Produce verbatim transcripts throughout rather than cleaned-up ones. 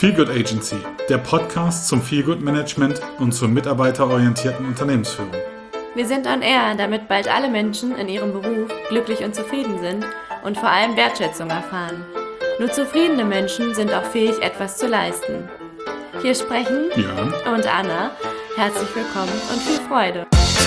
Feelgood Agency, der Podcast zum Feelgood Management und zur mitarbeiterorientierten Unternehmensführung. Wir sind on air, damit bald alle Menschen in ihrem Beruf glücklich und zufrieden sind und vor allem Wertschätzung erfahren. Nur zufriedene Menschen sind auch fähig, etwas zu leisten. Hier sprechen Björn und Anna. Herzlich willkommen und viel Freude.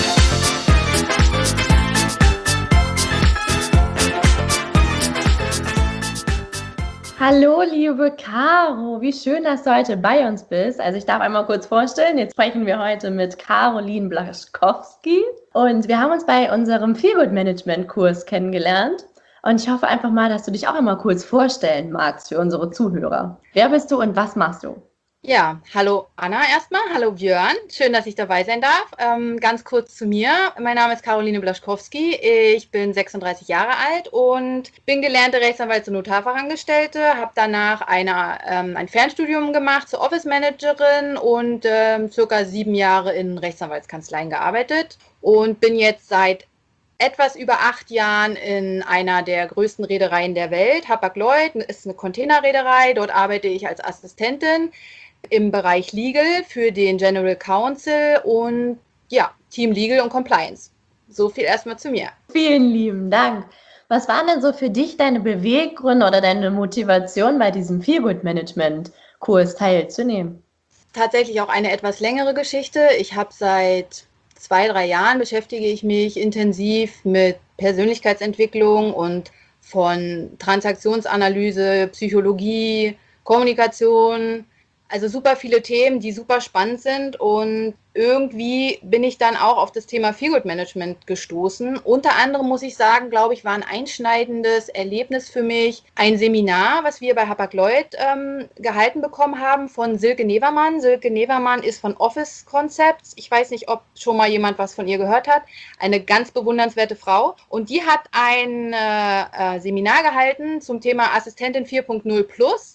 Hallo, liebe Caro, wie schön, dass du heute bei uns bist. Also ich darf einmal kurz vorstellen, jetzt sprechen wir heute mit Caroline Blaschkowski und wir haben uns bei unserem Feelgood Management Kurs kennengelernt und ich hoffe einfach mal, dass du dich auch einmal kurz vorstellen magst für unsere Zuhörer. Wer bist du und was machst du? Ja, hallo Anna erstmal, hallo Björn, schön, dass ich dabei sein darf. Ähm, ganz kurz zu mir, mein Name ist Caroline Blaschkowski, ich bin sechsunddreißig Jahre alt und bin gelernte Rechtsanwalts- und Notarfachangestellte, habe danach eine, ähm, ein Fernstudium gemacht zur Office Managerin und ähm, circa sieben Jahre in Rechtsanwaltskanzleien gearbeitet und bin jetzt seit etwas über acht Jahren in einer der größten Reedereien der Welt. Hapag-Lloyd ist eine Containerreederei, dort arbeite ich als Assistentin im Bereich Legal für den General Counsel und ja, Team Legal und Compliance. So viel erstmal zu mir. Vielen lieben Dank. Was waren denn so für dich deine Beweggründe oder deine Motivation, bei diesem Feelgood Management Kurs teilzunehmen? Tatsächlich auch eine etwas längere Geschichte. Ich habe seit zwei, drei Jahren beschäftige ich mich intensiv mit Persönlichkeitsentwicklung und von Transaktionsanalyse, Psychologie, Kommunikation. Also super viele Themen, die super spannend sind und irgendwie bin ich dann auch auf das Thema Feelgood Management gestoßen. Unter anderem muss ich sagen, glaube ich, war ein einschneidendes Erlebnis für mich ein Seminar, was wir bei Hapag-Lloyd ähm, gehalten bekommen haben von Silke Nevermann. Silke Nevermann ist von Office Concepts. Ich weiß nicht, ob schon mal jemand was von ihr gehört hat. Eine ganz bewundernswerte Frau. Und die hat ein äh, Seminar gehalten zum Thema Assistentin vier Punkt null Plus.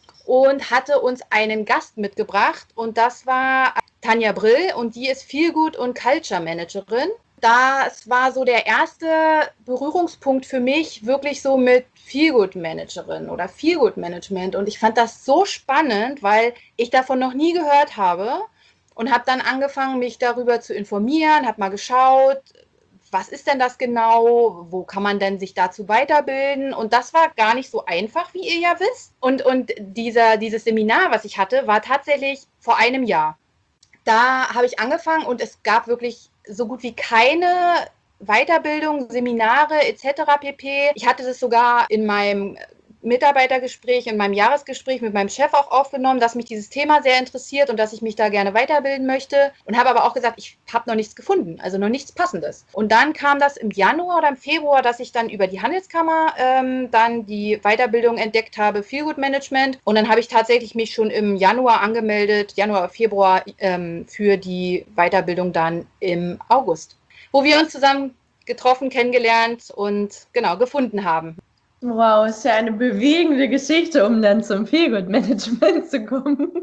Und hatte uns einen Gast mitgebracht und das war Tanja Brill und die ist Feelgood und Culture Managerin. Das war so der erste Berührungspunkt für mich wirklich so mit Feelgood Managerin oder Feelgood Management und ich fand das so spannend, weil ich davon noch nie gehört habe und habe dann angefangen, mich darüber zu informieren, habe mal geschaut, was ist denn das genau, wo kann man denn sich dazu weiterbilden und das war gar nicht so einfach, wie ihr ja wisst. Und, und dieser, dieses Seminar, was ich hatte, war tatsächlich vor einem Jahr. Da habe ich angefangen und es gab wirklich so gut wie keine Weiterbildung, Seminare et cetera pp. Ich hatte das sogar in meinem Mitarbeitergespräch, in meinem Jahresgespräch mit meinem Chef auch aufgenommen, dass mich dieses Thema sehr interessiert und dass ich mich da gerne weiterbilden möchte und habe aber auch gesagt, ich habe noch nichts gefunden, also noch nichts Passendes. Und dann kam das im Januar oder im Februar, dass ich dann über die Handelskammer ähm, dann die Weiterbildung entdeckt habe, Feelgood Management und dann habe ich tatsächlich mich schon im Januar angemeldet, Januar, Februar ähm, für die Weiterbildung dann im August, wo wir uns zusammen getroffen, kennengelernt und genau gefunden haben. Wow, ist ja eine bewegende Geschichte, um dann zum Feelgood Management zu kommen.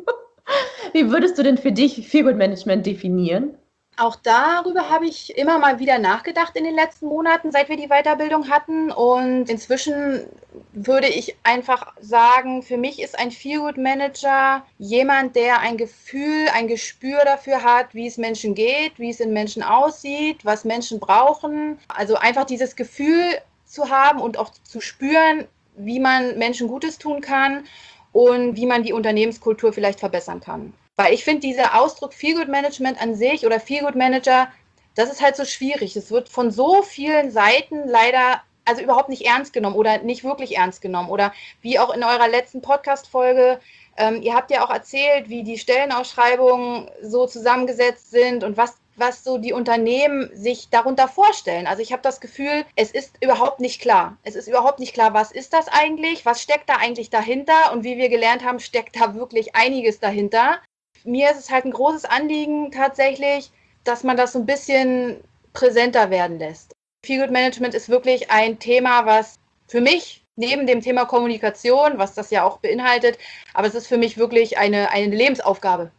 Wie würdest du denn für dich Feelgood Management definieren? Auch darüber habe ich immer mal wieder nachgedacht in den letzten Monaten, seit wir die Weiterbildung hatten. Und inzwischen würde ich einfach sagen, für mich ist ein Feelgood Manager jemand, der ein Gefühl, ein Gespür dafür hat, wie es Menschen geht, wie es in Menschen aussieht, was Menschen brauchen. Also einfach dieses Gefühl zu haben und auch zu spüren, wie man Menschen Gutes tun kann und wie man die Unternehmenskultur vielleicht verbessern kann. Weil ich finde, dieser Ausdruck Feelgood Management an sich oder Feelgood Manager, das ist halt so schwierig. Es wird von so vielen Seiten leider also überhaupt nicht ernst genommen oder nicht wirklich ernst genommen. Oder wie auch in eurer letzten Podcast-Folge, ähm, ihr habt ja auch erzählt, wie die Stellenausschreibungen so zusammengesetzt sind und was was so die Unternehmen sich darunter vorstellen. Also ich habe das Gefühl, es ist überhaupt nicht klar. Es ist überhaupt nicht klar, was ist das eigentlich, was steckt da eigentlich dahinter und wie wir gelernt haben, steckt da wirklich einiges dahinter. Mir ist es halt ein großes Anliegen tatsächlich, dass man das so ein bisschen präsenter werden lässt. Feelgood Management ist wirklich ein Thema, was für mich neben dem Thema Kommunikation, was das ja auch beinhaltet, aber es ist für mich wirklich eine, eine Lebensaufgabe.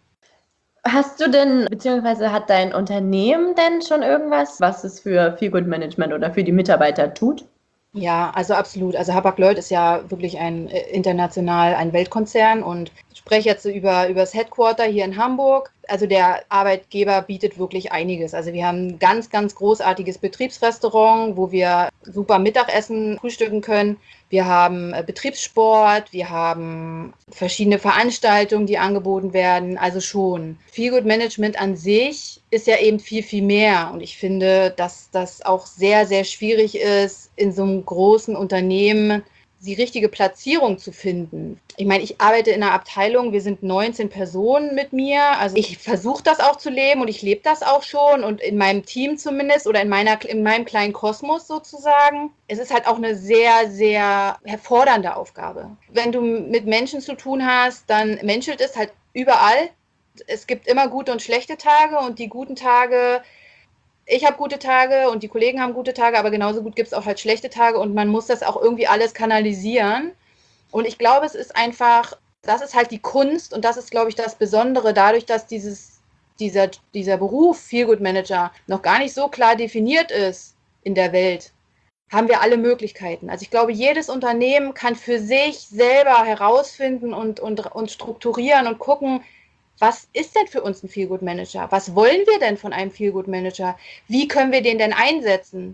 Hast du denn, beziehungsweise hat dein Unternehmen denn schon irgendwas, was es für Feelgood Management oder für die Mitarbeiter tut? Ja, also absolut. Also Hapag-Lloyd ist ja wirklich ein äh, international, ein Weltkonzern und ich spreche jetzt über, über das Headquarter hier in Hamburg. Also der Arbeitgeber bietet wirklich einiges. Also wir haben ein ganz, ganz großartiges Betriebsrestaurant, wo wir super Mittagessen frühstücken können. Wir haben äh, Betriebssport, wir haben verschiedene Veranstaltungen, die angeboten werden. Also schon. Feelgood Management an sich ist ja eben viel, viel mehr. Und ich finde, dass das auch sehr, sehr schwierig ist, in so einem großen Unternehmen die richtige Platzierung zu finden. Ich meine, ich arbeite in einer Abteilung, wir sind neunzehn Personen mit mir. Also ich versuche das auch zu leben und ich lebe das auch schon und in meinem Team zumindest oder in, meiner, in meinem kleinen Kosmos sozusagen. Es ist halt auch eine sehr, sehr herfordernde Aufgabe. Wenn du mit Menschen zu tun hast, dann menschelt es halt überall. Es gibt immer gute und schlechte Tage und die guten Tage, ich habe gute Tage und die Kollegen haben gute Tage, aber genauso gut gibt es auch halt schlechte Tage und man muss das auch irgendwie alles kanalisieren. Und ich glaube, es ist einfach, das ist halt die Kunst und das ist, glaube ich, das Besondere, dadurch, dass dieses, dieser, dieser Beruf Feelgood Manager noch gar nicht so klar definiert ist in der Welt, haben wir alle Möglichkeiten. Also ich glaube, jedes Unternehmen kann für sich selber herausfinden und, und, und strukturieren und gucken, was ist denn für uns ein Feelgood Manager? Was wollen wir denn von einem Feelgood Manager? Wie können wir den denn einsetzen?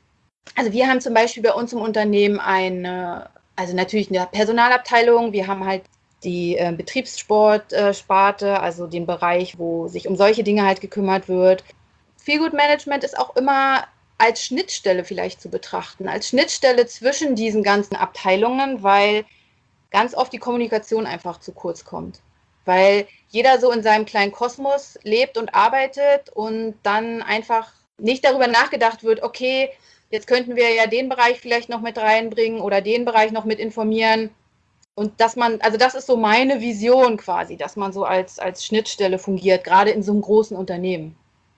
Also wir haben zum Beispiel bei uns im Unternehmen eine, also natürlich eine Personalabteilung, wir haben halt die äh, Betriebssportsparte, äh, also den Bereich, wo sich um solche Dinge halt gekümmert wird. Feelgood Management ist auch immer als Schnittstelle vielleicht zu betrachten, als Schnittstelle zwischen diesen ganzen Abteilungen, weil ganz oft die Kommunikation einfach zu kurz kommt. Weil jeder so in seinem kleinen Kosmos lebt und arbeitet und dann einfach nicht darüber nachgedacht wird, okay, jetzt könnten wir ja den Bereich vielleicht noch mit reinbringen oder den Bereich noch mit informieren. Und dass man, also das ist so meine Vision quasi, dass man so als, als Schnittstelle fungiert, gerade in so einem großen Unternehmen.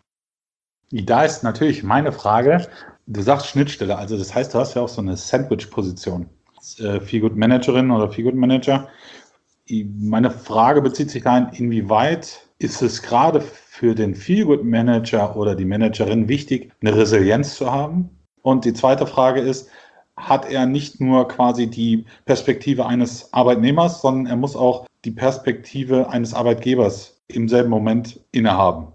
Da ist natürlich meine Frage, du sagst Schnittstelle, also das heißt, du hast ja auch so eine Sandwich-Position. Äh, Feelgood Managerin oder Feelgood Manager. Meine Frage bezieht sich dahin, inwieweit ist es gerade für den Feelgood Manager oder die Managerin wichtig, eine Resilienz zu haben? Und die zweite Frage ist, hat er nicht nur quasi die Perspektive eines Arbeitnehmers, sondern er muss auch die Perspektive eines Arbeitgebers im selben Moment innehaben?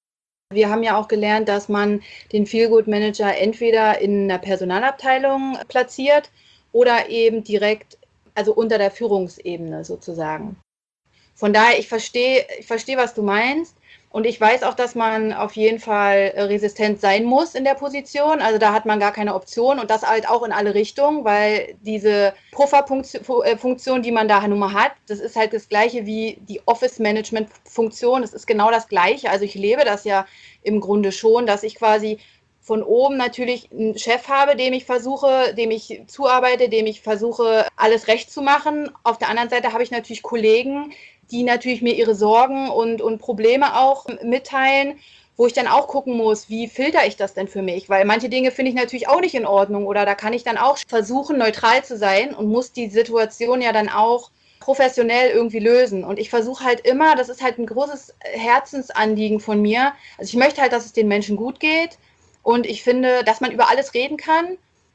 Wir haben ja auch gelernt, dass man den Feelgood Manager entweder in einer Personalabteilung platziert oder eben direkt, also unter der Führungsebene sozusagen. Von daher, ich verstehe, ich verstehe, was du meinst. Und ich weiß auch, dass man auf jeden Fall resistent sein muss in der Position. Also da hat man gar keine Option und das halt auch in alle Richtungen, weil diese Pufferfunktion, die man da nun mal hat, das ist halt das Gleiche wie die Office-Management-Funktion. Das ist genau das Gleiche. Also ich lebe das ja im Grunde schon, dass ich quasi von oben natürlich einen Chef habe, dem ich versuche, dem ich zuarbeite, dem ich versuche, alles recht zu machen. Auf der anderen Seite habe ich natürlich Kollegen, die natürlich mir ihre Sorgen und, und Probleme auch mitteilen, wo ich dann auch gucken muss, wie filter ich das denn für mich? Weil manche Dinge finde ich natürlich auch nicht in Ordnung oder da kann ich dann auch versuchen, neutral zu sein und muss die Situation ja dann auch professionell irgendwie lösen. Und ich versuche halt immer, das ist halt ein großes Herzensanliegen von mir, also ich möchte halt, dass es den Menschen gut geht. Und ich finde, dass man über alles reden kann,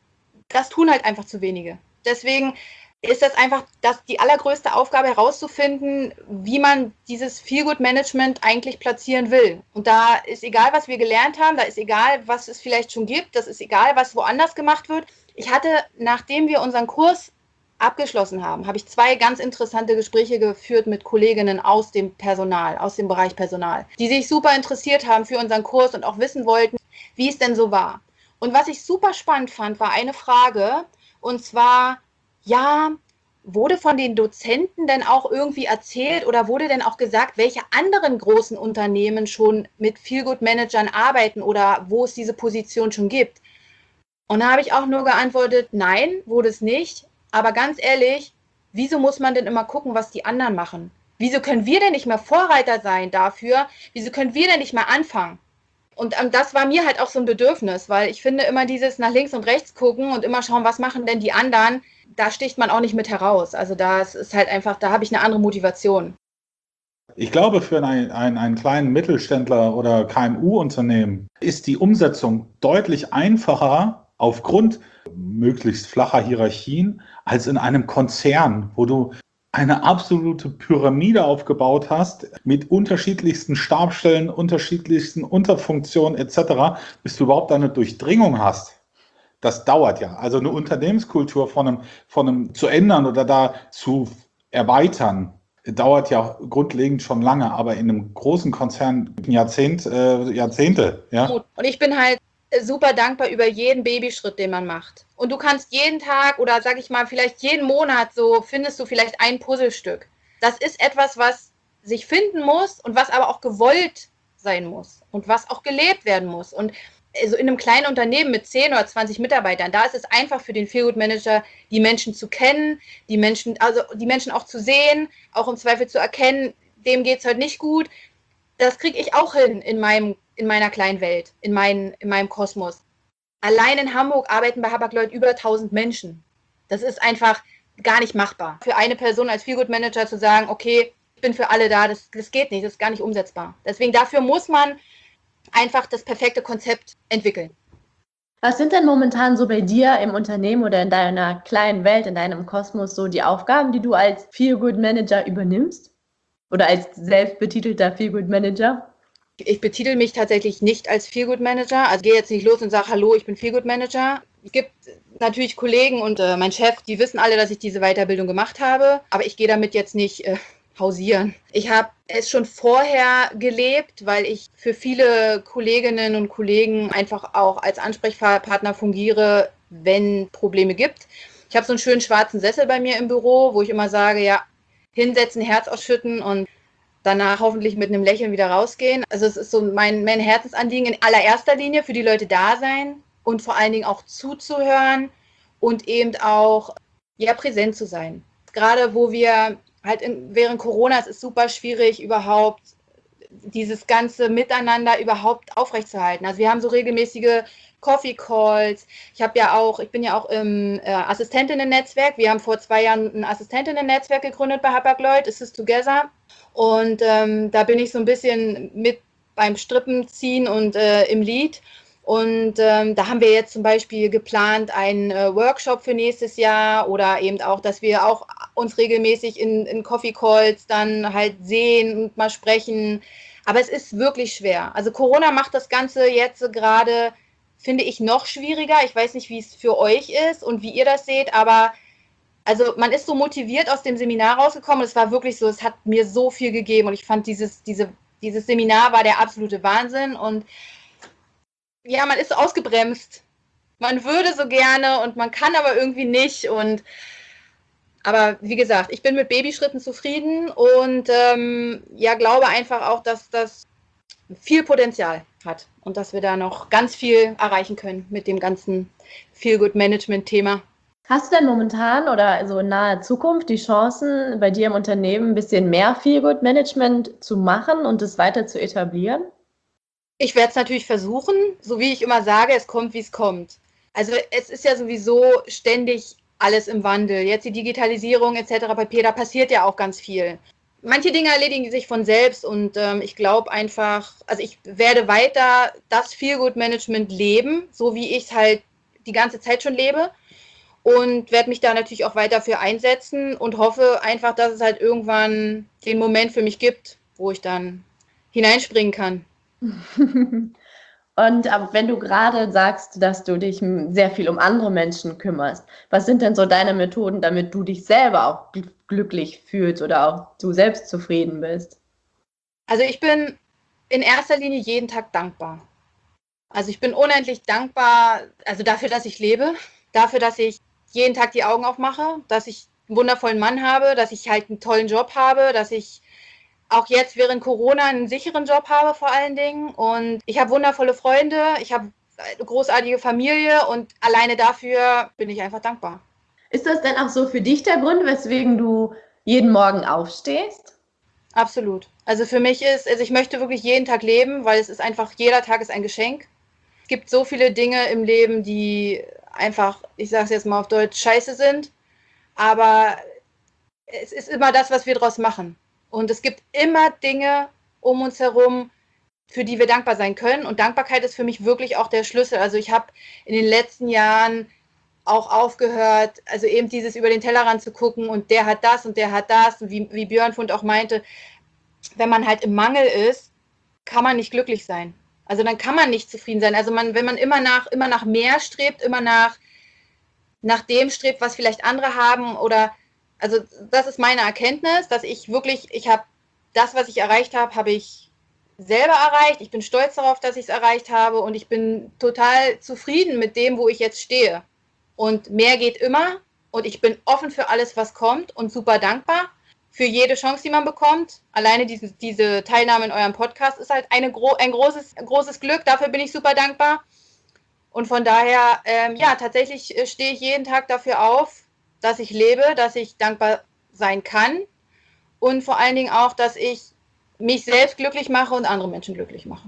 das tun halt einfach zu wenige. Deswegen ist das einfach das die allergrößte Aufgabe herauszufinden, wie man dieses Feelgood-Management eigentlich platzieren will. Und da ist egal, was wir gelernt haben, da ist egal, was es vielleicht schon gibt, das ist egal, was woanders gemacht wird. Ich hatte, nachdem wir unseren Kurs abgeschlossen haben, habe ich zwei ganz interessante Gespräche geführt mit Kolleginnen aus dem Personal, aus dem Bereich Personal, die sich super interessiert haben für unseren Kurs und auch wissen wollten, wie es denn so war. Und was ich super spannend fand, war eine Frage, und zwar, ja, wurde von den Dozenten denn auch irgendwie erzählt oder wurde denn auch gesagt, welche anderen großen Unternehmen schon mit Feelgood-Managern arbeiten oder wo es diese Position schon gibt? Und da habe ich auch nur geantwortet, nein, wurde es nicht. Aber ganz ehrlich, wieso muss man denn immer gucken, was die anderen machen? Wieso können wir denn nicht mehr Vorreiter sein dafür? Wieso können wir denn nicht mehr anfangen? Und ähm, das war mir halt auch so ein Bedürfnis, weil ich finde, immer dieses nach links und rechts gucken und immer schauen, was machen denn die anderen, da sticht man auch nicht mit heraus. Also das ist halt einfach, da habe ich eine andere Motivation. Ich glaube, für einen, einen, einen kleinen Mittelständler oder K M U-Unternehmen ist die Umsetzung deutlich einfacher aufgrund möglichst flacher Hierarchien als in einem Konzern, wo du eine absolute Pyramide aufgebaut hast mit unterschiedlichsten Stabsstellen, unterschiedlichsten Unterfunktionen et cetera, bis du überhaupt eine Durchdringung hast. Das dauert ja. Also eine Unternehmenskultur von einem, von einem zu ändern oder da zu erweitern, dauert ja grundlegend schon lange, aber in einem großen Konzern Jahrzehnt, äh, Jahrzehnte. Ja? Und ich bin halt super dankbar über jeden Babyschritt, den man macht. Und du kannst jeden Tag oder sag ich mal vielleicht jeden Monat so findest du vielleicht ein Puzzlestück. Das ist etwas, was sich finden muss und was aber auch gewollt sein muss und was auch gelebt werden muss. Und also in einem kleinen Unternehmen mit zehn oder zwanzig Mitarbeitern, da ist es einfach für den Feel Good Manager, die Menschen zu kennen, die Menschen, also die Menschen auch zu sehen, auch im Zweifel zu erkennen, dem geht es heute nicht gut. Das kriege ich auch hin in meinem, in meiner kleinen Welt, in, mein, in meinem Kosmos. Allein in Hamburg arbeiten bei Hapag-Lloyd über tausend Menschen. Das ist einfach gar nicht machbar. Für eine Person als Feel Good Manager zu sagen, okay, ich bin für alle da, das, das geht nicht, das ist gar nicht umsetzbar. Deswegen dafür muss man einfach das perfekte Konzept entwickeln. Was sind denn momentan so bei dir im Unternehmen oder in deiner kleinen Welt, in deinem Kosmos so die Aufgaben, die du als Feel Good Manager übernimmst? Oder als selbstbetitelter Feel Good Manager? Ich betitel mich tatsächlich nicht als Feel Good Manager. Also gehe jetzt nicht los und sage, hallo, ich bin Feel Good Manager. Es gibt natürlich Kollegen und äh, mein Chef, die wissen alle, dass ich diese Weiterbildung gemacht habe. Aber ich gehe damit jetzt nicht äh, hausieren. Ich habe es schon vorher gelebt, weil ich für viele Kolleginnen und Kollegen einfach auch als Ansprechpartner fungiere, wenn Probleme gibt. Ich habe so einen schönen schwarzen Sessel bei mir im Büro, wo ich immer sage, ja, hinsetzen, Herz ausschütten und danach hoffentlich mit einem Lächeln wieder rausgehen. Also es ist so mein, mein Herzensanliegen in allererster Linie für die Leute da sein und vor allen Dingen auch zuzuhören und eben auch ja, präsent zu sein. Gerade wo wir halt in, während Corona, es ist super schwierig überhaupt dieses ganze Miteinander überhaupt aufrechtzuerhalten. Also wir haben so regelmäßige Coffee Calls. Ich habe ja auch, ich bin ja auch im äh, Assistentinnen-Netzwerk. Wir haben vor zwei Jahren ein Assistentinnen-Netzwerk gegründet bei Hapag-Lloyd, Assist Together. Und ähm, da bin ich so ein bisschen mit beim Strippenziehen und äh, im Lied. Und ähm, da haben wir jetzt zum Beispiel geplant einen äh, Workshop für nächstes Jahr oder eben auch, dass wir auch uns regelmäßig in, in Coffee Calls dann halt sehen und mal sprechen. Aber es ist wirklich schwer. Also Corona macht das Ganze jetzt gerade, finde ich, noch schwieriger. Ich weiß nicht, wie es für euch ist und wie ihr das seht, aber also man ist so motiviert aus dem Seminar rausgekommen. Es war wirklich so, es hat mir so viel gegeben und ich fand dieses, diese, dieses Seminar war der absolute Wahnsinn und ja, man ist so ausgebremst. Man würde so gerne und man kann aber irgendwie nicht. Und aber wie gesagt, ich bin mit Babyschritten zufrieden und ähm, ja, glaube einfach auch, dass das viel Potenzial hat und dass wir da noch ganz viel erreichen können mit dem ganzen Feel-Good-Management-Thema. Hast du denn momentan oder so in naher Zukunft die Chancen, bei dir im Unternehmen ein bisschen mehr Feel-Good-Management zu machen und es weiter zu etablieren? Ich werde es natürlich versuchen, so wie ich immer sage, es kommt, wie es kommt. Also es ist ja sowieso ständig alles im Wandel. Jetzt die Digitalisierung et cetera pp., da passiert ja auch ganz viel. Manche Dinge erledigen sich von selbst und ähm, ich glaube einfach, also ich werde weiter das Feel-Good-Management leben, so wie ich es halt die ganze Zeit schon lebe und werde mich da natürlich auch weiter für einsetzen und hoffe einfach, dass es halt irgendwann den Moment für mich gibt, wo ich dann hineinspringen kann. Und aber wenn du gerade sagst, dass du dich sehr viel um andere Menschen kümmerst, was sind denn so deine Methoden, damit du dich selber auch gl- glücklich fühlst oder auch du selbst zufrieden bist? Also ich bin in erster Linie jeden Tag dankbar. Also ich bin unendlich dankbar, also dafür, dass ich lebe, dafür, dass ich jeden Tag die Augen aufmache, dass ich einen wundervollen Mann habe, dass ich halt einen tollen Job habe, dass ich auch jetzt während Corona einen sicheren Job habe vor allen Dingen und ich habe wundervolle Freunde, ich habe eine großartige Familie und alleine dafür bin ich einfach dankbar. Ist das denn auch so für dich der Grund, weswegen du jeden Morgen aufstehst? Absolut. Also für mich ist, also ich möchte wirklich jeden Tag leben, weil es ist einfach, jeder Tag ist ein Geschenk. Es gibt so viele Dinge im Leben, die einfach, ich sage es jetzt mal auf Deutsch, scheiße sind, aber es ist immer das, was wir draus machen. Und es gibt immer Dinge um uns herum, für die wir dankbar sein können. Und Dankbarkeit ist für mich wirklich auch der Schlüssel. Also ich habe in den letzten Jahren auch aufgehört, also eben dieses über den Tellerrand zu gucken und der hat das und der hat das. Und wie, wie Björn Fund auch meinte, wenn man halt im Mangel ist, kann man nicht glücklich sein. Also dann kann man nicht zufrieden sein. Also man, wenn man immer nach, immer nach mehr strebt, immer nach, nach dem strebt, was vielleicht andere haben oder, also das ist meine Erkenntnis, dass ich wirklich, ich habe das, was ich erreicht habe, habe ich selber erreicht. Ich bin stolz darauf, dass ich es erreicht habe und ich bin total zufrieden mit dem, wo ich jetzt stehe. Und mehr geht immer und ich bin offen für alles, was kommt und super dankbar für jede Chance, die man bekommt. Alleine diese, diese Teilnahme in eurem Podcast ist halt eine, ein großes, großes Glück. Dafür bin ich super dankbar. Und von daher, ähm, ja, tatsächlich stehe ich jeden Tag dafür auf, dass ich lebe, dass ich dankbar sein kann und vor allen Dingen auch, dass ich mich selbst glücklich mache und andere Menschen glücklich mache.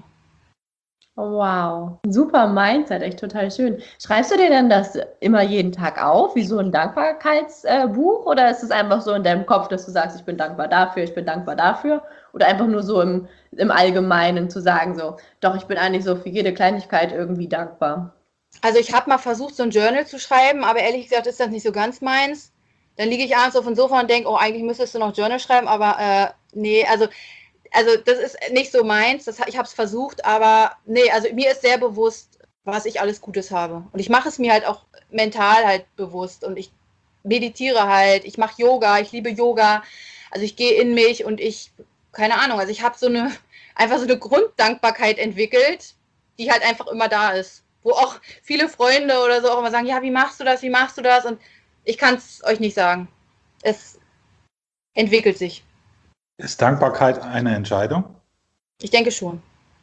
Wow, super Mindset, echt total schön. Schreibst du dir denn das immer jeden Tag auf, wie so ein Dankbarkeitsbuch, oder ist es einfach so in deinem Kopf, dass du sagst, ich bin dankbar dafür, ich bin dankbar dafür, oder einfach nur so im, im Allgemeinen zu sagen, so, doch, ich bin eigentlich so für jede Kleinigkeit irgendwie dankbar? Also ich habe mal versucht, so ein Journal zu schreiben, aber ehrlich gesagt ist das nicht so ganz meins. Dann liege ich abends auf dem Sofa und denke, oh, eigentlich müsstest du noch Journal schreiben, aber äh, nee, also Also das ist nicht so meins, das, ich habe es versucht, aber nee, also mir ist sehr bewusst, was ich alles Gutes habe. Und ich mache es mir halt auch mental halt bewusst und ich meditiere halt, ich mache Yoga, ich liebe Yoga, also ich gehe in mich und ich, keine Ahnung, also ich habe so eine, einfach so eine Grunddankbarkeit entwickelt, die halt einfach immer da ist. Wo auch viele Freunde oder so auch immer sagen, ja, wie machst du das, wie machst du das? Und ich kann es euch nicht sagen. Es entwickelt sich. Ist Dankbarkeit eine Entscheidung? Ich denke schon.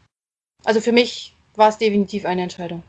Also für mich war es definitiv eine Entscheidung.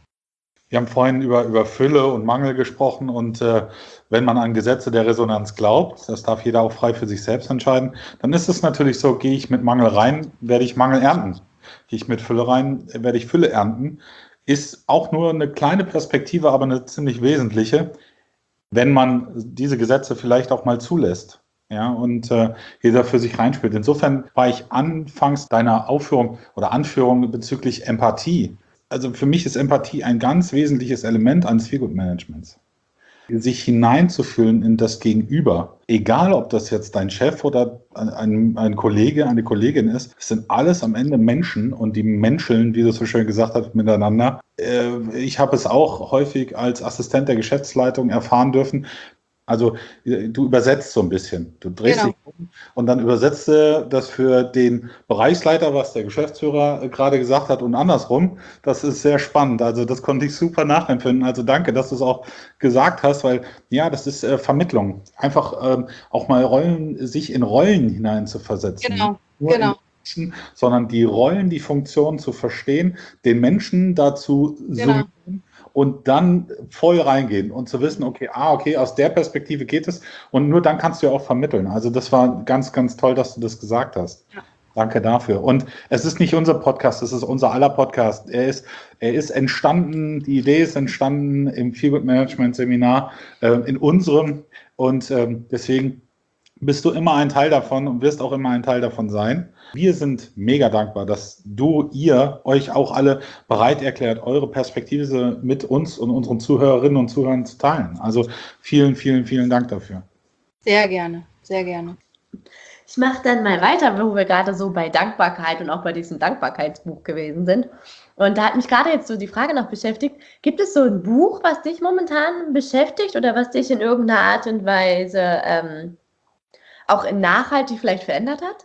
Wir haben vorhin über, über Fülle und Mangel gesprochen und äh, wenn man an Gesetze der Resonanz glaubt, das darf jeder auch frei für sich selbst entscheiden, dann ist es natürlich so, gehe ich mit Mangel rein, werde ich Mangel ernten. Gehe ich mit Fülle rein, werde ich Fülle ernten. Ist auch nur eine kleine Perspektive, aber eine ziemlich wesentliche, wenn man diese Gesetze vielleicht auch mal zulässt. Ja, und äh, jeder für sich reinspielt. Insofern war ich anfangs deiner Aufführung oder Anführung bezüglich Empathie. Also für mich ist Empathie ein ganz wesentliches Element eines Feelgood-Managements. Sich hineinzufühlen in das Gegenüber, egal ob das jetzt dein Chef oder ein, ein Kollege, eine Kollegin ist, es sind alles am Ende Menschen und die menscheln, wie du so schön gesagt hast, miteinander. Äh, ich habe es auch häufig als Assistent der Geschäftsleitung erfahren dürfen. Also du übersetzt so ein bisschen. Du drehst Genau. dich um und dann übersetzt du das für den Bereichsleiter, was der Geschäftsführer gerade gesagt hat und andersrum. Das ist sehr spannend. Also das konnte ich super nachempfinden. Also danke, dass du es auch gesagt hast, weil ja, das ist äh, Vermittlung. Einfach ähm, auch mal Rollen, sich in Rollen hinein zu versetzen. Genau, Nur in genau. Menschen, sondern die Rollen, die Funktionen zu verstehen, den Menschen dazu Genau. summieren und dann voll reingehen und zu wissen, okay, ah, okay, aus der Perspektive geht es und nur dann kannst du ja auch vermitteln. Also das war ganz, ganz toll, dass du das gesagt hast. Ja. Danke dafür. Und es ist nicht unser Podcast, es ist unser aller Podcast. Er ist, er ist entstanden, die Idee ist entstanden im Feelgood Management Seminar, äh, in unserem und ähm, deswegen bist du immer ein Teil davon und wirst auch immer ein Teil davon sein. Wir sind mega dankbar, dass du, ihr euch auch alle bereit erklärt, eure Perspektive mit uns und unseren Zuhörerinnen und Zuhörern zu teilen. Also vielen, vielen, vielen Dank dafür. Sehr gerne, sehr gerne. Ich mache dann mal weiter, wo wir gerade so bei Dankbarkeit und auch bei diesem Dankbarkeitsbuch gewesen sind. Und da hat mich gerade jetzt so die Frage noch beschäftigt, gibt es so ein Buch, was dich momentan beschäftigt oder was dich in irgendeiner Art und Weise ähm, auch nachhaltig vielleicht verändert hat?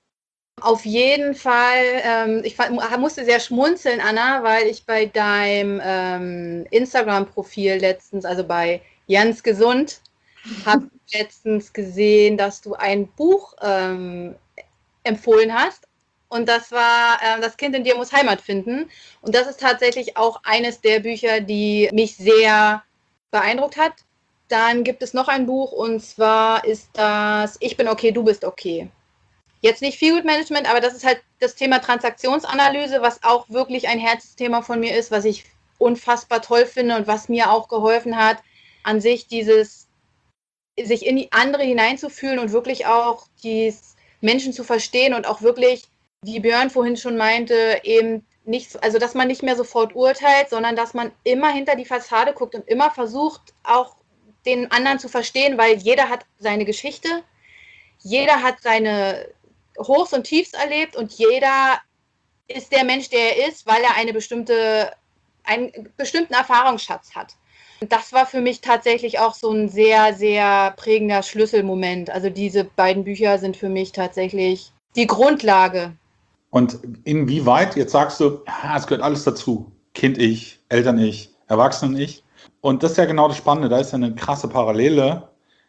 Auf jeden Fall, ähm, ich fand, musste sehr schmunzeln, Anna, weil ich bei deinem ähm, Instagram-Profil letztens, also bei Jans Gesund, habe letztens gesehen, dass du ein Buch ähm, empfohlen hast. Und das war äh, Das Kind in dir muss Heimat finden. Und das ist tatsächlich auch eines der Bücher, die mich sehr beeindruckt hat. Dann gibt es noch ein Buch und zwar ist das Ich bin okay, du bist okay. Jetzt nicht Feelgood Management, aber das ist halt das Thema Transaktionsanalyse, was auch wirklich ein Herzthema von mir ist, was ich unfassbar toll finde und was mir auch geholfen hat, an sich dieses, sich in die andere hineinzufühlen und wirklich auch die Menschen zu verstehen und auch wirklich, wie Björn vorhin schon meinte, eben nicht, also dass man nicht mehr sofort urteilt, sondern dass man immer hinter die Fassade guckt und immer versucht, auch den anderen zu verstehen, weil jeder hat seine Geschichte, jeder hat seine Hochs und Tiefs erlebt und jeder ist der Mensch, der er ist, weil er eine bestimmte, einen bestimmten Erfahrungsschatz hat. Und das war für mich tatsächlich auch so ein sehr, sehr prägender Schlüsselmoment. Also diese beiden Bücher sind für mich tatsächlich die Grundlage. Und inwieweit, jetzt sagst du, ja, es gehört alles dazu. Kind-Ich, Eltern-Ich, Erwachsenen-Ich. Und das ist ja genau das Spannende, da ist ja eine krasse Parallele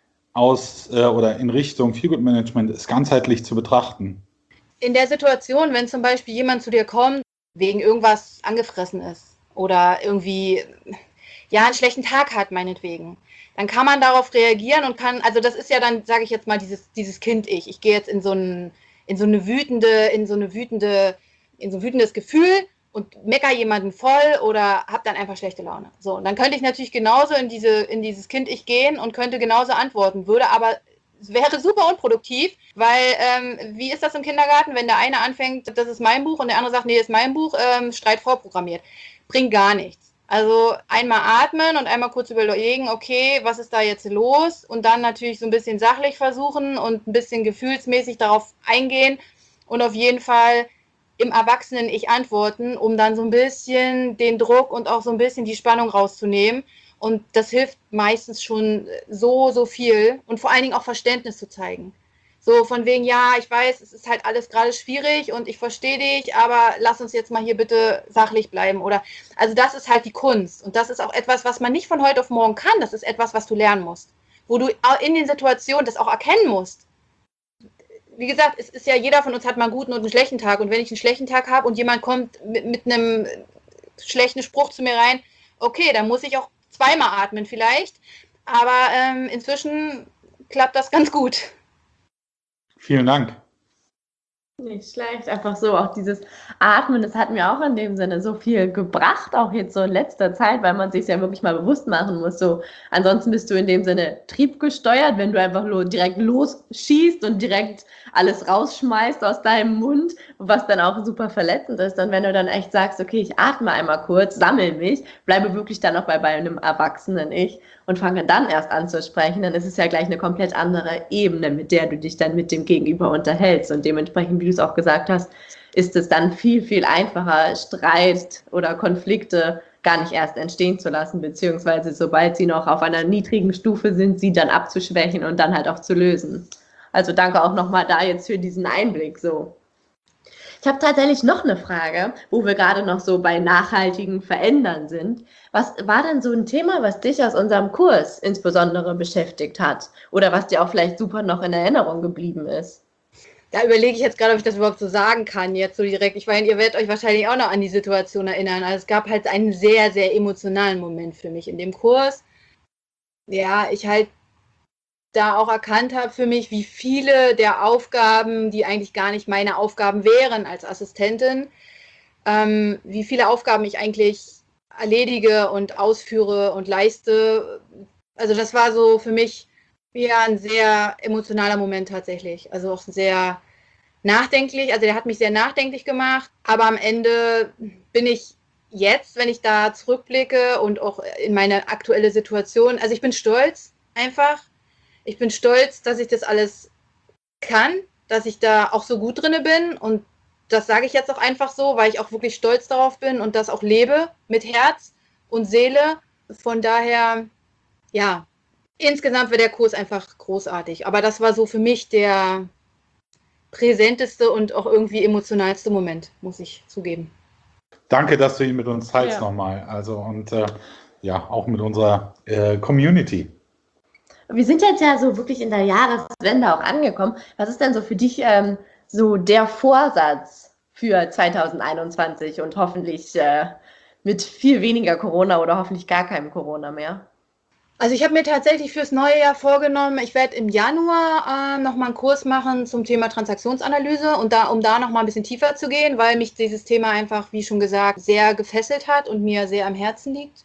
aus äh, oder in Richtung Feelgood-Management, ist ganzheitlich zu betrachten. In der Situation, wenn zum Beispiel jemand zu dir kommt, wegen irgendwas angefressen ist oder irgendwie ja einen schlechten Tag hat, meinetwegen, dann kann man darauf reagieren und kann, also das ist ja dann, sage ich jetzt mal, dieses, dieses Kind-Ich. Ich gehe jetzt in so, ein, in so eine wütende, in so eine wütende, in so ein wütendes Gefühl und mecker jemanden voll oder habe dann einfach schlechte Laune. So, und dann könnte ich natürlich genauso in, diese, in dieses Kind-Ich gehen und könnte genauso antworten, würde aber, es wäre super unproduktiv, weil ähm, wie ist das im Kindergarten, wenn der eine anfängt, das ist mein Buch und der andere sagt, nee, das ist mein Buch, ähm, Streit vorprogrammiert. Bringt gar nichts. Also einmal atmen und einmal kurz überlegen, okay, was ist da jetzt los? Und dann natürlich so ein bisschen sachlich versuchen und ein bisschen gefühlsmäßig darauf eingehen und auf jeden Fall im Erwachsenen-Ich antworten, um dann so ein bisschen den Druck und auch so ein bisschen die Spannung rauszunehmen. Und das hilft meistens schon so, so viel und vor allen Dingen auch Verständnis zu zeigen. So von wegen, ja, ich weiß, es ist halt alles gerade schwierig und ich verstehe dich, aber lass uns jetzt mal hier bitte sachlich bleiben. Oder also das ist halt die Kunst. Und das ist auch etwas, was man nicht von heute auf morgen kann. Das ist etwas, was du lernen musst. Wo du in den Situationen das auch erkennen musst. Wie gesagt, es ist ja, jeder von uns hat mal einen guten und einen schlechten Tag. Und wenn ich einen schlechten Tag habe und jemand kommt mit, mit einem schlechten Spruch zu mir rein, okay, dann muss ich auch zweimal atmen vielleicht. Aber ähm, inzwischen klappt das ganz gut. Vielen Dank. Nicht schlecht, einfach so auch dieses Atmen, das hat mir auch in dem Sinne so viel gebracht, auch jetzt so in letzter Zeit, weil man sich ja wirklich mal bewusst machen muss, so ansonsten bist du in dem Sinne triebgesteuert, wenn du einfach lo- direkt losschießt und direkt alles rausschmeißt aus deinem Mund, was dann auch super verletzend ist, und wenn du dann echt sagst, okay, ich atme einmal kurz, sammel mich, bleibe wirklich dann auch bei, bei einem Erwachsenen-Ich und fange dann erst an zu sprechen, dann ist es ja gleich eine komplett andere Ebene, mit der du dich dann mit dem Gegenüber unterhältst und dementsprechend, wie du es auch gesagt hast, ist es dann viel, viel einfacher, Streit oder Konflikte gar nicht erst entstehen zu lassen, beziehungsweise sobald sie noch auf einer niedrigen Stufe sind, sie dann abzuschwächen und dann halt auch zu lösen. Also danke auch nochmal da jetzt für diesen Einblick so. Ich habe tatsächlich noch eine Frage, wo wir gerade noch so bei nachhaltigen Verändern sind. Was war denn so ein Thema, was dich aus unserem Kurs insbesondere beschäftigt hat? Oder was dir auch vielleicht super noch in Erinnerung geblieben ist? Da überlege ich jetzt gerade, ob ich das überhaupt so sagen kann, jetzt so direkt. Ich meine, ihr werdet euch wahrscheinlich auch noch an die Situation erinnern. Also es gab halt einen sehr, sehr emotionalen Moment für mich in dem Kurs. Ja, ich halt da auch erkannt habe für mich, wie viele der Aufgaben, die eigentlich gar nicht meine Aufgaben wären als Assistentin, ähm, wie viele Aufgaben ich eigentlich erledige und ausführe und leiste. Also das war so für mich ja ein sehr emotionaler Moment tatsächlich. Also auch sehr nachdenklich. Also der hat mich sehr nachdenklich gemacht. Aber am Ende bin ich jetzt, wenn ich da zurückblicke und auch in meine aktuelle Situation, also ich bin stolz einfach. Ich bin stolz, dass ich das alles kann, dass ich da auch so gut drin bin und das sage ich jetzt auch einfach so, weil ich auch wirklich stolz darauf bin und das auch lebe mit Herz und Seele. Von daher, ja, insgesamt wäre der Kurs einfach großartig. Aber das war so für mich der präsenteste und auch irgendwie emotionalste Moment, muss ich zugeben. Danke, dass du ihn mit uns teilst Ja. nochmal. Also und äh, ja, auch mit unserer äh, Community. Wir sind jetzt ja so wirklich in der Jahreswende auch angekommen. Was ist denn so für dich ähm, so der Vorsatz für zwanzig einundzwanzig und hoffentlich äh, mit viel weniger Corona oder hoffentlich gar keinem Corona mehr? Also ich habe mir tatsächlich fürs neue Jahr vorgenommen, ich werde im Januar äh, nochmal einen Kurs machen zum Thema Transaktionsanalyse und da, um da nochmal ein bisschen tiefer zu gehen, weil mich dieses Thema einfach, wie schon gesagt, sehr gefesselt hat und mir sehr am Herzen liegt.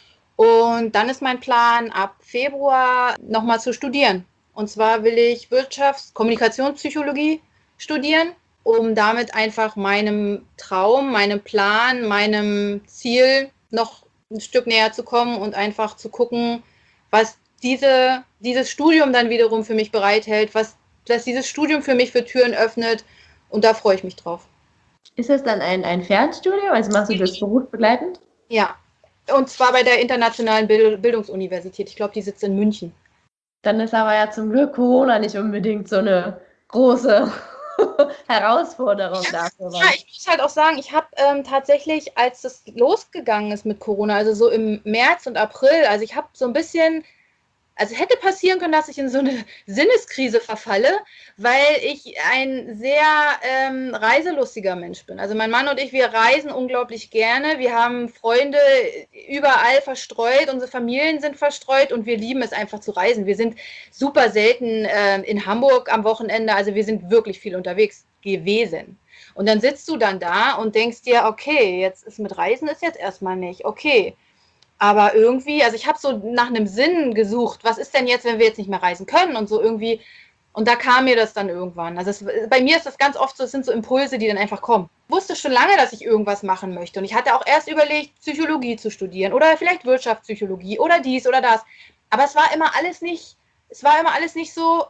Und dann ist mein Plan, ab Februar nochmal zu studieren. Und zwar will ich Wirtschafts-, Kommunikationspsychologie studieren. um damit einfach meinem Traum, meinem Plan, meinem Ziel noch ein Stück näher zu kommen und einfach zu gucken, was diese, dieses Studium dann wiederum für mich bereithält, was, was dieses Studium für mich für Türen öffnet. Und da freue ich mich drauf. Ist das dann ein, ein Fernstudium? Also machst du das berufsbegleitend? Ja, und zwar bei der Internationalen Bild- Bildungsuniversität. Ich glaube, die sitzt in München. Dann ist aber ja zum Glück Corona nicht unbedingt so eine große Herausforderung dafür. Ja, ich muss halt auch sagen, ich habe ähm, tatsächlich, als das losgegangen ist mit Corona, also so im März und April, also ich habe so ein bisschen, also es hätte passieren können, dass ich in so eine Sinniskrise verfalle, weil ich ein sehr ähm, reiselustiger Mensch bin. Also mein Mann und ich, wir reisen unglaublich gerne. Wir haben Freunde überall verstreut, unsere Familien sind verstreut und wir lieben es einfach zu reisen. Wir sind super selten äh, in Hamburg am Wochenende, also wir sind wirklich viel unterwegs gewesen. Und dann sitzt du dann da und denkst dir, okay, jetzt ist mit Reisen ist jetzt erstmal nicht, okay. Aber irgendwie, also ich habe so nach einem Sinn gesucht, was ist denn jetzt, wenn wir jetzt nicht mehr reisen können und so irgendwie, und da kam mir das dann irgendwann. Also es, bei mir ist das ganz oft so, es sind so Impulse, die dann einfach kommen. Ich wusste schon lange, dass ich irgendwas machen möchte und ich hatte auch erst überlegt, Psychologie zu studieren oder vielleicht Wirtschaftspsychologie oder dies oder das. Aber es war immer alles nicht, es war immer alles nicht so,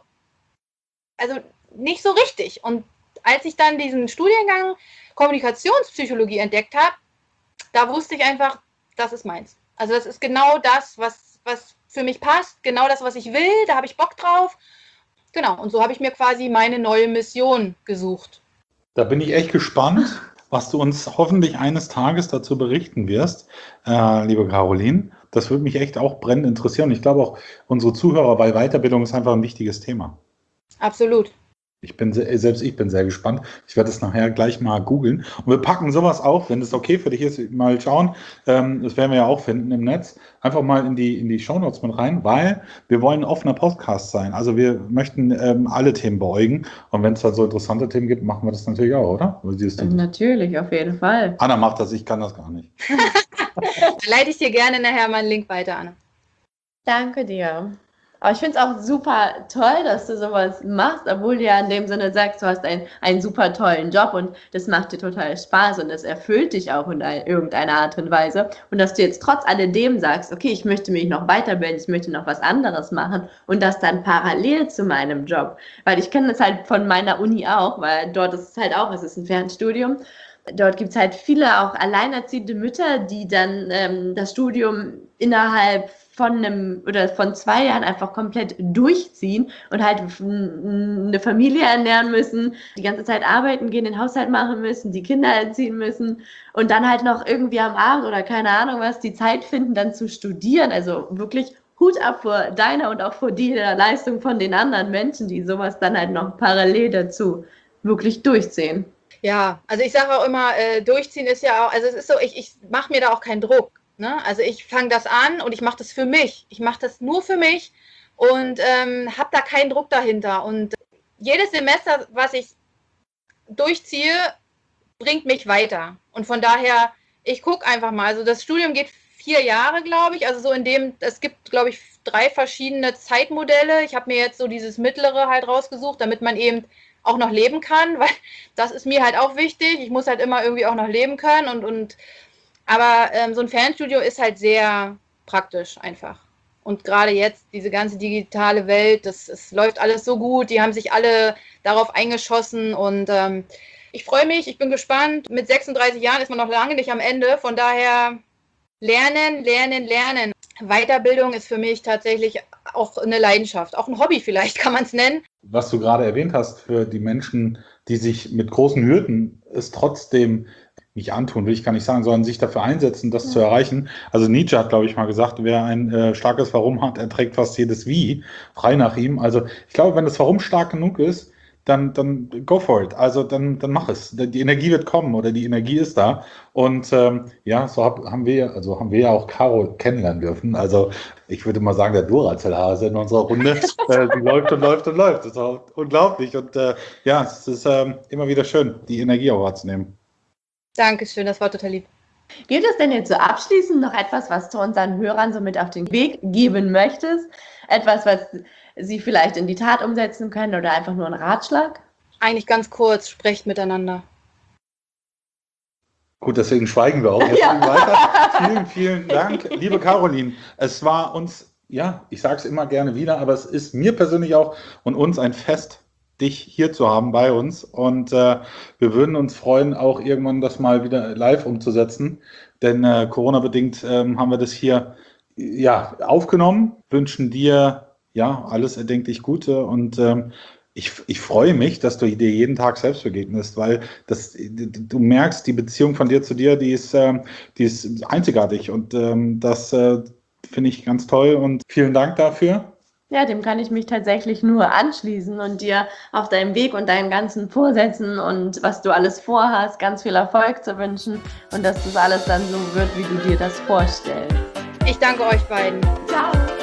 also nicht so richtig. Und als ich dann diesen Studiengang Kommunikationspsychologie entdeckt habe, da wusste ich einfach, das ist meins. Also das ist genau das, was, was für mich passt, genau das, was ich will, da habe ich Bock drauf. Genau, und so habe ich mir quasi meine neue Mission gesucht. Da bin ich echt gespannt, was du uns hoffentlich eines Tages dazu berichten wirst, äh, liebe Caroline. Das würde mich echt auch brennend interessieren. Ich glaube auch unsere Zuhörer, weil Weiterbildung ist einfach ein wichtiges Thema. Absolut. Ich bin sehr, selbst ich bin sehr gespannt. Ich werde es nachher gleich mal googeln. Und wir packen sowas auf, wenn es okay für dich ist, mal schauen. Ähm, das werden wir ja auch finden im Netz. Einfach mal in die, in die Shownotes mit rein, weil wir wollen ein offener Podcast sein. Also wir möchten ähm, alle Themen beäugen. Und wenn es da so interessante Themen gibt, machen wir das natürlich auch, oder? Oder siehst du das? Natürlich, auf jeden Fall. Anna macht das, ich kann das gar nicht. Da leite ich dir gerne nachher mal einen Link weiter, Anna. Danke dir. Aber ich finde es auch super toll, dass du sowas machst, obwohl du ja in dem Sinne sagst, du hast einen, einen super tollen Job und das macht dir total Spaß und das erfüllt dich auch in ein, irgendeiner Art und Weise. Und dass du jetzt trotz alledem sagst, okay, ich möchte mich noch weiterbilden, ich möchte noch was anderes machen und das dann parallel zu meinem Job. Weil ich kenne das halt von meiner Uni auch, weil dort ist es halt auch, es ist ein Fernstudium. Dort gibt es halt viele auch alleinerziehende Mütter, die dann ähm, das Studium innerhalb von einem oder von zwei Jahren einfach komplett durchziehen und halt eine Familie ernähren müssen, die ganze Zeit arbeiten gehen, den Haushalt machen müssen, die Kinder erziehen müssen und dann halt noch irgendwie am Abend oder keine Ahnung was die Zeit finden, dann zu studieren. Also wirklich Hut ab vor deiner und auch vor der Leistung von den anderen Menschen, die sowas dann halt noch parallel dazu wirklich durchziehen. Ja, also ich sage auch immer, äh, durchziehen ist ja auch, also es ist so, ich, ich mache mir da auch keinen Druck. Ne? Also ich fange das an und ich mache das für mich. Ich mache das nur für mich und ähm, habe da keinen Druck dahinter. Und jedes Semester, was ich durchziehe, bringt mich weiter. Und von daher, ich gucke einfach mal. Also das Studium geht vier Jahre, glaube ich. Also so in dem, es gibt, glaube ich, drei verschiedene Zeitmodelle. Ich habe mir jetzt so dieses mittlere halt rausgesucht, damit man eben auch noch leben kann, weil das ist mir halt auch wichtig. Ich muss halt immer irgendwie auch noch leben können und, und aber ähm, so ein Fernstudio ist halt sehr praktisch einfach. Und gerade jetzt, diese ganze digitale Welt, das, das läuft alles so gut, die haben sich alle darauf eingeschossen und ähm, ich freue mich, ich bin gespannt. Mit sechsunddreißig Jahren ist man noch lange nicht am Ende, von daher lernen, lernen, lernen. Weiterbildung ist für mich tatsächlich auch eine Leidenschaft, auch ein Hobby vielleicht kann man es nennen. Was du gerade erwähnt hast, für die Menschen, die sich mit großen Hürden es trotzdem nicht antun, will ich gar nicht sagen, sondern sich dafür einsetzen, das ja. zu erreichen. Also Nietzsche hat, glaube ich, mal gesagt, wer ein äh, starkes Warum hat, erträgt fast jedes Wie, frei nach ihm. Also ich glaube, wenn das Warum stark genug ist, dann, dann go for it. Also dann, dann mach es. Die Energie wird kommen oder die Energie ist da. Und ähm, ja, so hab, haben wir, also haben wir ja auch Caro kennenlernen dürfen. Also ich würde mal sagen, der Duracell-Hase in unserer Runde, äh, die läuft und läuft und läuft. Das ist auch unglaublich. Und äh, ja, es ist ähm, immer wieder schön, die Energie auch wahrzunehmen. Dankeschön, das war total lieb. Gibt es denn jetzt so abschließend noch etwas, was du unseren Hörern so mit auf den Weg geben möchtest? Etwas, was sie vielleicht in die Tat umsetzen können oder einfach nur ein Ratschlag? Eigentlich ganz kurz, sprecht miteinander. Gut, deswegen schweigen wir auch jetzt Ja. weiter. Vielen, vielen Dank, liebe Caroline. Es war uns, ja, ich sage es immer gerne wieder, aber es ist mir persönlich auch und uns ein Fest, dich hier zu haben bei uns. Und äh, wir würden uns freuen, auch irgendwann das mal wieder live umzusetzen. Denn äh, Corona-bedingt ähm, haben wir das hier ja, aufgenommen, wünschen dir ja alles erdenklich Gute und ähm, ich, ich freue mich, dass du dir jeden Tag selbst begegnest, weil das, du merkst, die Beziehung von dir zu dir, die ist, ähm, die ist einzigartig und ähm, das äh, finde ich ganz toll und vielen Dank dafür. Ja, dem kann ich mich tatsächlich nur anschließen und dir auf deinem Weg und deinen ganzen Vorsätzen und was du alles vorhast, ganz viel Erfolg zu wünschen und dass das alles dann so wird, wie du dir das vorstellst. Ich danke euch beiden. Ciao!